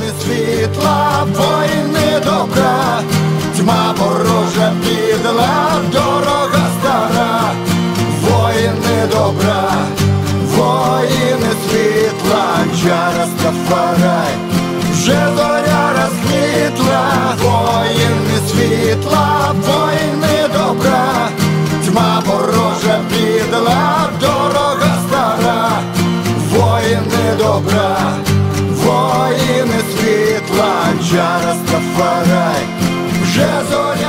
воїни світла, воїни добра, тьма ворожа підла, дорога стара, воїни добра, воїни світла, Джа Растафарай, вже зоря розквітла, воїни світла, воїни добра, тьма ворожа підла, дорога стара, воїни добра, воїни світла, Джа Растафарай, вже зоря